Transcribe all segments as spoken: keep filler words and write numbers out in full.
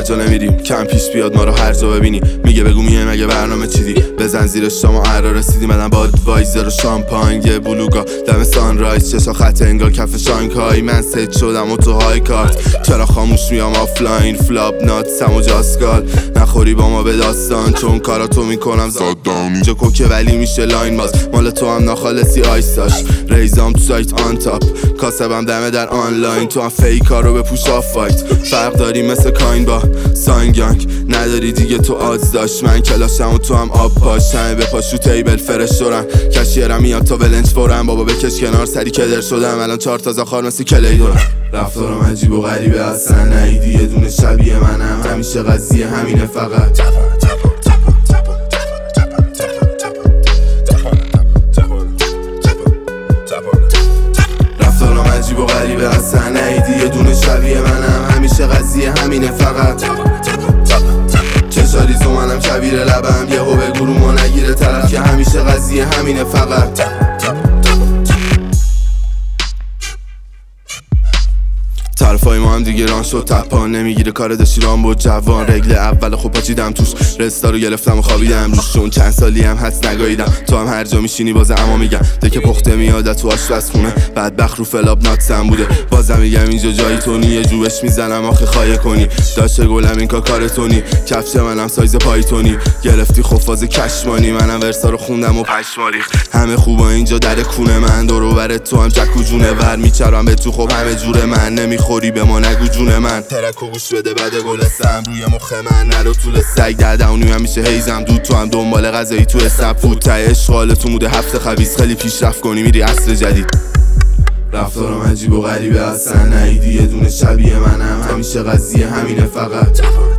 جا نمیریم، کم پیش بیاد ما رو هر جا ببینی. میگه بگو میه مگه برنامه چیدی، بزن زیر شما قرار رسیدی. منم با وایزر و شامپاین یه بلوگا دم سانرایز، چشا خط انگار کف شانگهای. من ست شدم و تو های کارت، چرا خاموش میام آفلاین. فلاپ نات سم و جاسکال، نخوری با ما به داستان چون کاراتو میکنم زادام. اینجا کوکه ولی میشه لاین باز، مال تو هم ناخالصی آیساش. ریزام تو سایت آن تاپ، کاسبم دمه در آنلاین. تو هم فیکا رو بپوش آف فایت، فرق داری مثل کاین با ساینگانگ. نداری دیگه تو آدز داشت، من کلاشم و تو هم آب پاش. همه به پاشو تیبل فرش شدن، کشیرم میاد تا ولنج فورم. بابا بکش کنار سری کدر شدم، الان چهار تازه خار مثل کلی دارم. رفتارم عجیب و غریبه اصلا نیدی، یه دونه شبیه منم همیشه قضیه همینه فقط. رفتارم عجیب و غریبه اصلا نیدی، یه دونه شبیه منم همیشه قضیه همینه فقط. چشاریز و منم کبیر لبم، یه هو بگو رو ما نگیره طرف که همیشه قضیه همینه فقط. طرفای ما هم دیگه ران شد تپان، نمیگیره کار داشتی ران بود جوان. رگل اول خوب پاچیدم توش، رستا رو گرفتم و خوابیدم روش. چون چند سالی هم هست نگاهیدم، تو هم هر جا میشینی باز اما میگم دکه پخته میاد تو آشپزخونه. بدبخت رو فلاب ناتسم بوده، بازم میگم اینجا جایی تونی. یه جوبش میزنم آخه خواهی کنی، داشته گلم این کار تونی. کفش منم سایز پایتونی، گرفتی خفاز کشمانی. منم ورسا رو خوندم و پشماری. همه خوبا اینجا در کونه من، دور و بر تو هم جک و جونه ور میچرم به تو. خب همه جوره من نمیخوری به ما نگو جون من. ترک و گوش بده بعد گلستم روی مخ من نرو طول سگ. داده اونی هم میشه هیزم دود، تو هم دنبال غذایی تو اسنپ فود. ته اشغال تو موده هفته خبیث، خیلی پیشرفت کنی میری عصر جدید. رفتارم عجیب و غریبه اصلا نیدی، یه دونه شبیه منم همیشه قضیه همینه فقط.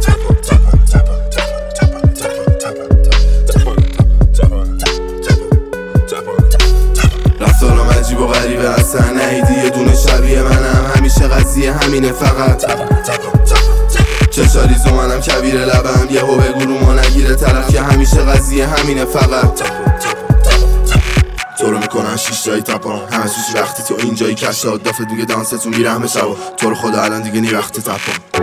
رفتارم عجیب و غریبه اصلا نیدی، یه دونه شبیه منم همیشه قضیه همینه فقط. چشاریز و منم کبیر لبم، یه هو بگو رو ما نگیره طرف که همیشه قضیه همینه فقط. تو رو میکنن شیش جایی تپان، همه سوش وقتی تو اینجایی کشاد. دافت میگه دانستون بیرحمه شبا، تو رو خدا الان دیگه نی وقت تپان.